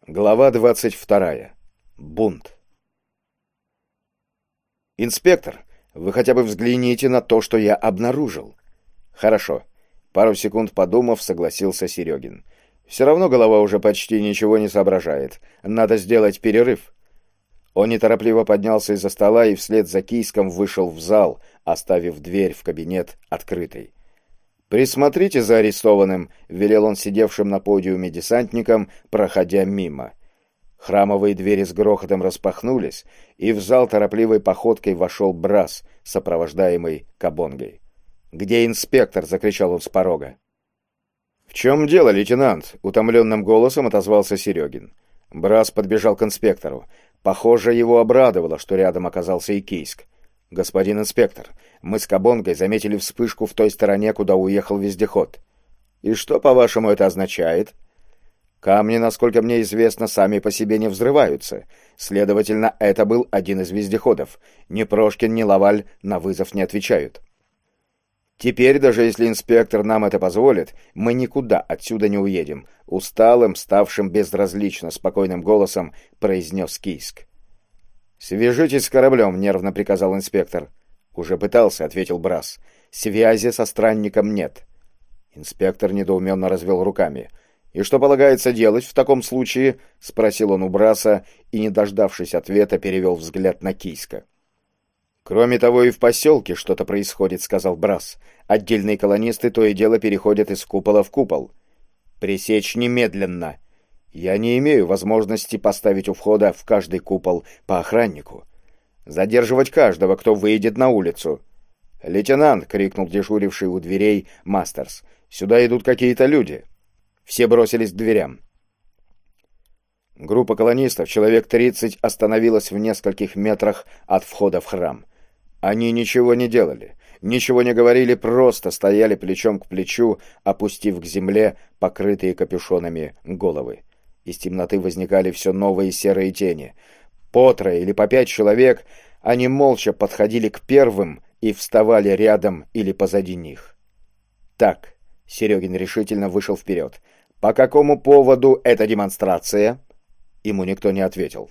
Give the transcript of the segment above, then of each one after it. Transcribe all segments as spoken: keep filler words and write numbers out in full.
Глава двадцать вторая. Бунт. «Инспектор, вы хотя бы взгляните на то, что я обнаружил». «Хорошо». Пару секунд подумав, согласился Серегин. «Все равно голова уже почти ничего не соображает. Надо сделать перерыв». Он неторопливо поднялся из-за стола и вслед за Кийском вышел в зал, оставив дверь в кабинет открытой. «Присмотрите за арестованным», — велел он сидевшим на подиуме десантникам, проходя мимо. Храмовые двери с грохотом распахнулись, и в зал торопливой походкой вошел Брас, сопровождаемый Кабонгой. «Где инспектор?» — закричал он с порога. «В чем дело, лейтенант?» — утомленным голосом отозвался Серегин. Брас подбежал к инспектору. Похоже, его обрадовало, что рядом оказался и Кийск. «Господин инспектор, мы с Кабонгой заметили вспышку в той стороне, куда уехал вездеход». «И что, по-вашему, это означает?» «Камни, насколько мне известно, сами по себе не взрываются. Следовательно, это был один из вездеходов. Ни Прошкин, ни Лаваль на вызов не отвечают. Теперь, даже если инспектор нам это позволит, мы никуда отсюда не уедем», — усталым, ставшим безразлично спокойным голосом произнес Кийск. «Свяжитесь с кораблем», — нервно приказал инспектор. «Уже пытался», — ответил Брас. «Связи со странником нет». Инспектор недоуменно развел руками. «И что полагается делать в таком случае?» — спросил он у Браса и, не дождавшись ответа, перевел взгляд на Кийска. «Кроме того, и в поселке что-то происходит», — сказал Брас. «Отдельные колонисты то и дело переходят из купола в купол». «Пресечь немедленно!» «Я не имею возможности поставить у входа в каждый купол по охраннику. Задерживать каждого, кто выйдет на улицу». «Лейтенант!» — крикнул дежуривший у дверей Мастерс. «Сюда идут какие-то люди». Все бросились к дверям. Группа колонистов, человек тридцать, остановилась в нескольких метрах от входа в храм. Они ничего не делали, ничего не говорили, просто стояли плечом к плечу, опустив к земле покрытые капюшонами головы. Из темноты возникали все новые серые тени. По трое или по пять человек они молча подходили к первым и вставали рядом или позади них. «Так», — Серегин решительно вышел вперед, — «по какому поводу эта демонстрация?» Ему никто не ответил.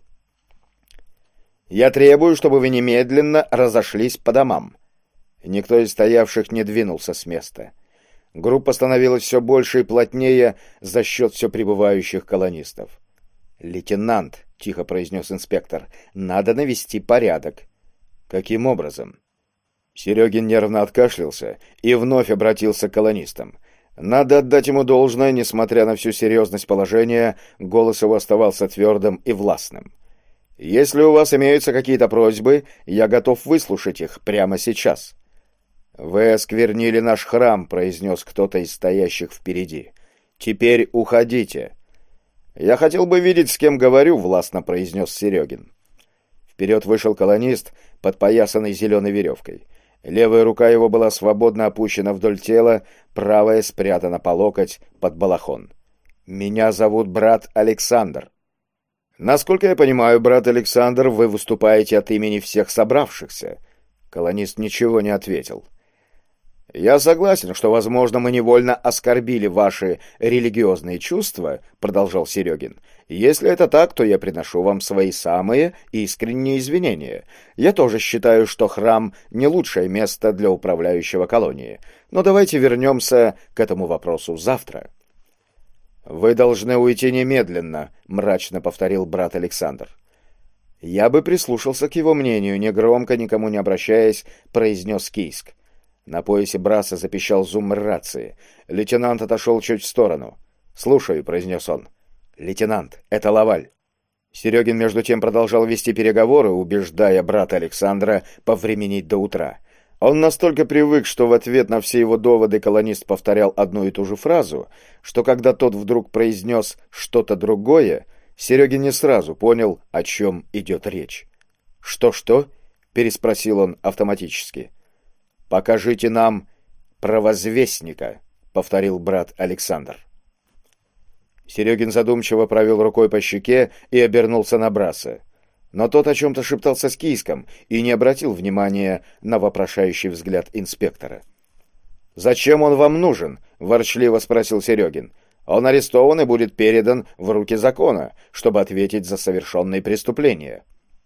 «Я требую, чтобы вы немедленно разошлись по домам». Никто из стоявших не двинулся с места. Группа становилась все больше и плотнее за счет все прибывающих колонистов. «Лейтенант», — тихо произнес инспектор, — «надо навести порядок». «Каким образом?» Серегин нервно откашлялся и вновь обратился к колонистам. Надо отдать ему должное, несмотря на всю серьезность положения, голос его оставался твердым и властным. «Если у вас имеются какие-то просьбы, я готов выслушать их прямо сейчас». «Вы осквернили наш храм», — произнес кто-то из стоящих впереди. «Теперь уходите». «Я хотел бы видеть, с кем говорю», — властно произнес Серегин. Вперед вышел колонист, подпоясанный зеленой веревкой. Левая рука его была свободно опущена вдоль тела, правая спрятана по локоть под балахон. «Меня зовут брат Александр». «Насколько я понимаю, брат Александр, вы выступаете от имени всех собравшихся». Колонист ничего не ответил. «Я согласен, что, возможно, мы невольно оскорбили ваши религиозные чувства», — продолжал Серегин. «Если это так, то я приношу вам свои самые искренние извинения. Я тоже считаю, что храм — не лучшее место для управляющего колонии. Но давайте вернемся к этому вопросу завтра». «Вы должны уйти немедленно», — мрачно повторил брат Александр. «Я бы прислушался к его мнению», — негромко, никому не обращаясь, произнес Кийск. На поясе Браса запищал зуммер рации. Лейтенант отошел чуть в сторону. «Слушаю», — произнес он. «Лейтенант, это Лаваль». Серегин между тем продолжал вести переговоры, убеждая брата Александра повременить до утра. Он настолько привык, что в ответ на все его доводы колонист повторял одну и ту же фразу, что когда тот вдруг произнес что-то другое, Серегин не сразу понял, о чем идет речь. «Что-что?» — переспросил он автоматически. «Покажите нам провозвестника», — повторил брат Александр. Серегин задумчиво провел рукой по щеке и обернулся на Браса. Но тот о чем-то шептался с Кийском и не обратил внимания на вопрошающий взгляд инспектора. «Зачем он вам нужен?» — ворчливо спросил Серегин. Он арестован и будет передан в руки закона, чтобы ответить за совершенные преступления.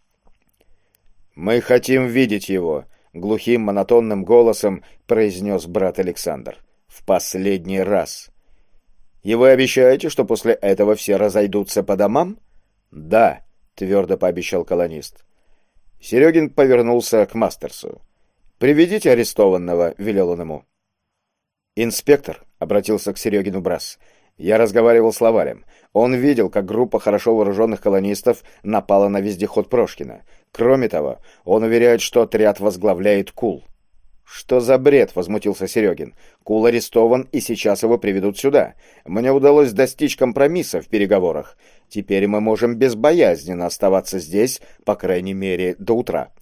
«Мы хотим видеть его», — глухим монотонным голосом произнес брат Александр. «В последний раз». «И вы обещаете, что после этого все разойдутся по домам?» «Да», — твердо пообещал колонист. Серегин повернулся к Мастерсу. «Приведите арестованного», — велел он ему. «Инспектор», — обратился к Серегину Брас, — «я разговаривал с Лавалем. Он видел, как группа хорошо вооруженных колонистов напала на вездеход Прошкина. Кроме того, он уверяет, что отряд возглавляет Кул». «Что за бред?» — возмутился Серегин. «Кул арестован, и сейчас его приведут сюда. Мне удалось достичь компромисса в переговорах. Теперь мы можем безбоязненно оставаться здесь, по крайней мере, до утра».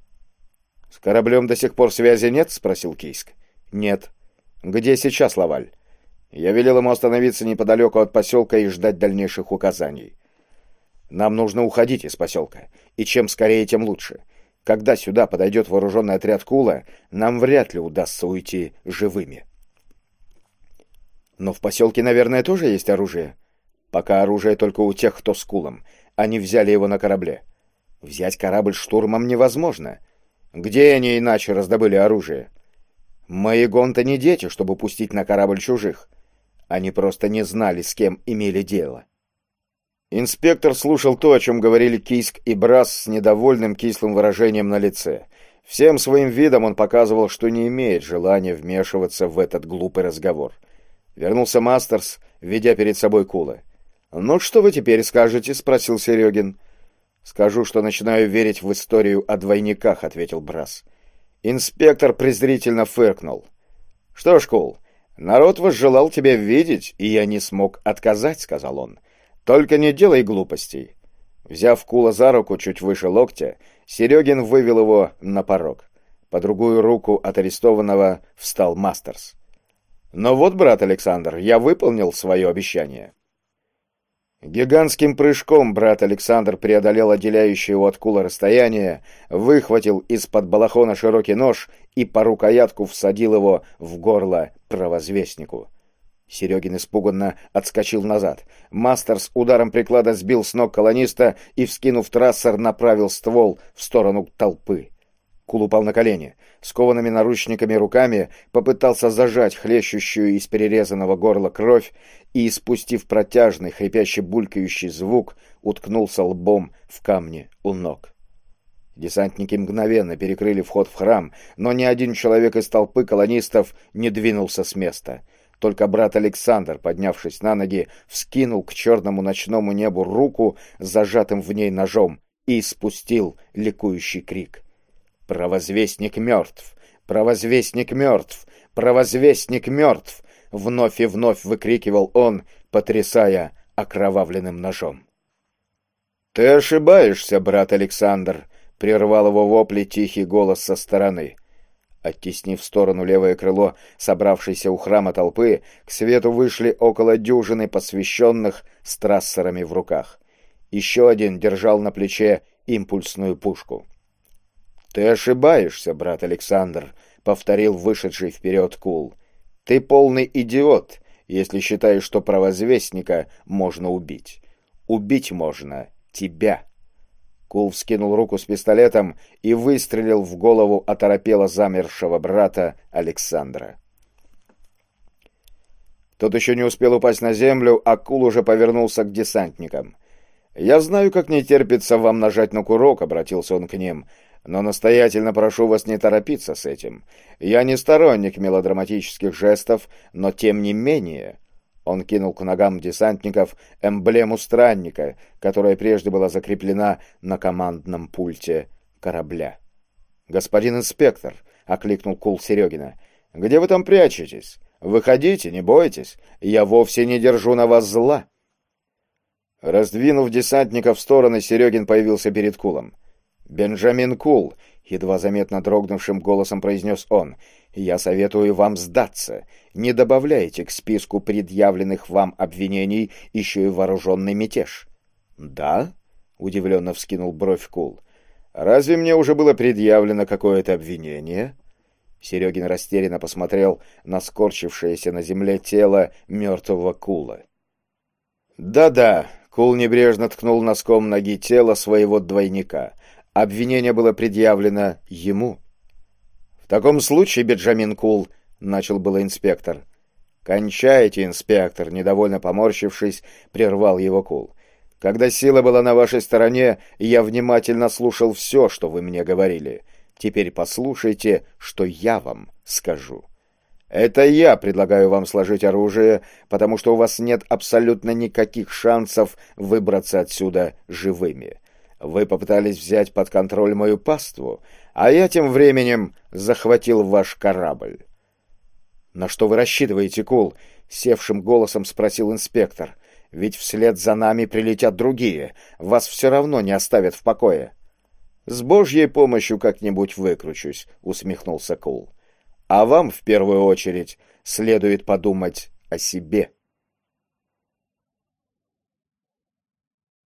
«С кораблем до сих пор связи нет?» — спросил Кийск. «Нет». «Где сейчас Лаваль?» Я велел ему остановиться неподалеку от поселка и ждать дальнейших указаний. «Нам нужно уходить из поселка, и чем скорее, тем лучше. Когда сюда подойдет вооруженный отряд Кула, нам вряд ли удастся уйти живыми». «Но в поселке, наверное, тоже есть оружие?» «Пока оружие только у тех, кто с Кулом. Они взяли его на корабле. Взять корабль штурмом невозможно. Где они иначе раздобыли оружие?» «Мои гонты не дети, чтобы пустить на корабль чужих. Они просто не знали, с кем имели дело». Инспектор слушал то, о чем говорили Кийск и Брас с недовольным кислым выражением на лице. Всем своим видом он показывал, что не имеет желания вмешиваться в этот глупый разговор. Вернулся Мастерс, ведя перед собой Кула. «Ну, что вы теперь скажете?» — спросил Серегин. «Скажу, что начинаю верить в историю о двойниках», — ответил Брас. Инспектор презрительно фыркнул. «Что ж, Кул, народ возжелал тебя видеть, и я не смог отказать», — сказал он. «Только не делай глупостей». Взяв Кула за руку чуть выше локтя, Серегин вывел его на порог. По другую руку от арестованного встал Мастерс. «Ну вот, брат Александр, я выполнил свое обещание». Гигантским прыжком брат Александр преодолел отделяющее его от Кула расстояние, выхватил из-под балахона широкий нож и по рукоятку всадил его в горло провозвестнику. Серегин испуганно отскочил назад. Мастерс ударом приклада сбил с ног колониста и, вскинув трассер, направил ствол в сторону толпы. Кул упал на колени. Скованными наручниками руками попытался зажать хлещущую из перерезанного горла кровь и, испустив протяжный, хрипящий булькающий звук, уткнулся лбом в камни у ног. Десантники мгновенно перекрыли вход в храм, но ни один человек из толпы колонистов не двинулся с места. Только брат Александр, поднявшись на ноги, вскинул к черному ночному небу руку с зажатым в ней ножом и испустил ликующий крик. «Провозвестник мертв! Провозвестник мертв! Провозвестник мертв!» Вновь и вновь выкрикивал он, потрясая окровавленным ножом. «Ты ошибаешься, брат Александр!» — прервал его вопли тихий голос со стороны. Оттеснив в сторону левое крыло собравшейся у храма толпы, к свету вышли около дюжины посвященных с трассерами в руках. Еще один держал на плече импульсную пушку. «Ты ошибаешься, брат Александр», — повторил вышедший вперед Кул. «Ты полный идиот, если считаешь, что провозвестника можно убить. Убить можно тебя». Кул вскинул руку с пистолетом и выстрелил в голову оторопело замершего брата Александра. Тот еще не успел упасть на землю, а Кул уже повернулся к десантникам. «Я знаю, как не терпится вам нажать на курок», — обратился он к ним, — «но настоятельно прошу вас не торопиться с этим. Я не сторонник мелодраматических жестов, но тем не менее...» Он кинул к ногам десантников эмблему странника, которая прежде была закреплена на командном пульте корабля. «Господин инспектор», — окликнул Кул Серегина, — «где вы там прячетесь? Выходите, не бойтесь, я вовсе не держу на вас зла». Раздвинув десантников в стороны, Серегин появился перед Кулом. «Бенджамин Кул», — едва заметно дрогнувшим голосом произнес он, — «я советую вам сдаться. Не добавляйте к списку предъявленных вам обвинений еще и вооруженный мятеж». «Да?» — удивленно вскинул бровь Кул. «Разве мне уже было предъявлено какое-то обвинение?» Серегин растерянно посмотрел на скорчившееся на земле тело мертвого Кула. «Да-да», — Кул небрежно ткнул носком ноги тело своего двойника. Обвинение было предъявлено ему. «В таком случае, Бенджамин Кул», — начал было инспектор. «Кончайте, инспектор», — недовольно поморщившись, прервал его Кул. «Когда сила была на вашей стороне, я внимательно слушал все, что вы мне говорили. Теперь послушайте, что я вам скажу. Это я предлагаю вам сложить оружие, потому что у вас нет абсолютно никаких шансов выбраться отсюда живыми. Вы попытались взять под контроль мою паству, а я тем временем захватил ваш корабль». «На что вы рассчитываете, Кул?» — севшим голосом спросил инспектор. «Ведь вслед за нами прилетят другие. Вас все равно не оставят в покое». «С Божьей помощью как-нибудь выкручусь», — усмехнулся Кул. «А вам, в первую очередь, следует подумать о себе».